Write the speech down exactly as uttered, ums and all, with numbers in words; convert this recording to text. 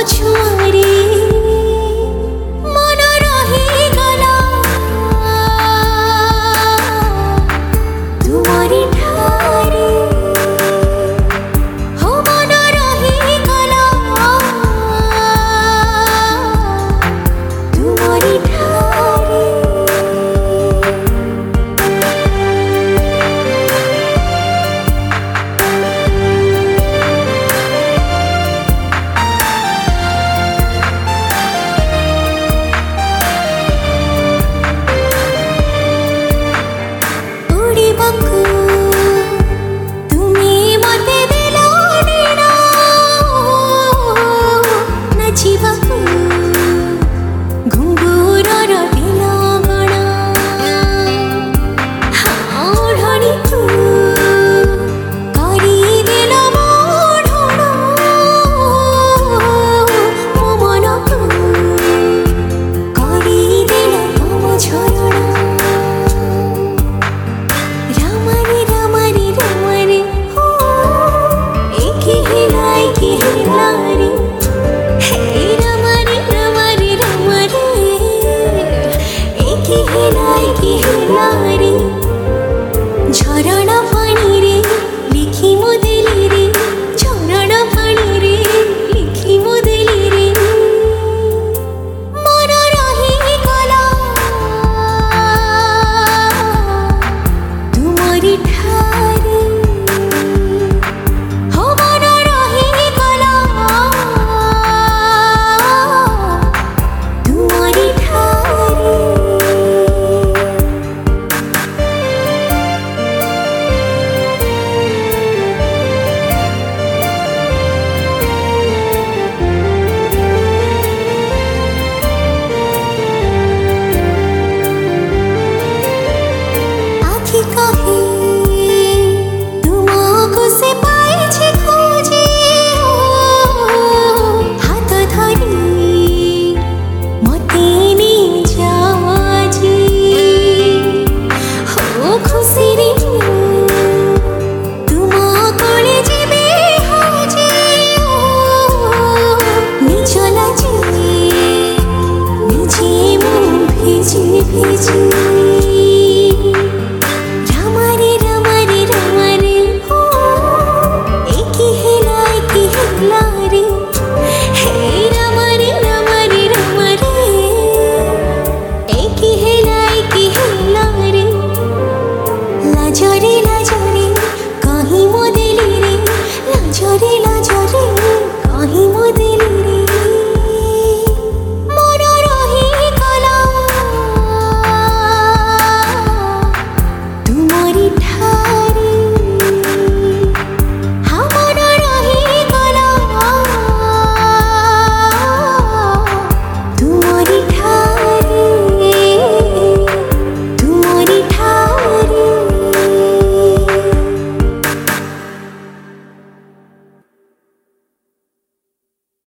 छुआरे मन रहीगला तुमरी ठारे हो मन रहीगला तुमरी ठारे तुम्हें मते दिलो डेड़ा नाचिबाकू घुंगुरर दिलो गणा ओढ़णीकू करी दिलो मोढ़ण मो मनकू करी दिलो तम झरण रामारे रामारे रामारे हो एकी हेला एकी हेला रे हे रामारे रामारे रामारे एकी हेला एकी हेला रे झरण पानी रे लिखी मो देली रे झरण पानी रे लिखी मो देली रे मन रहीगला तुमरी ठारे हो मन रहीगला तुमरी ठारे आखि कहे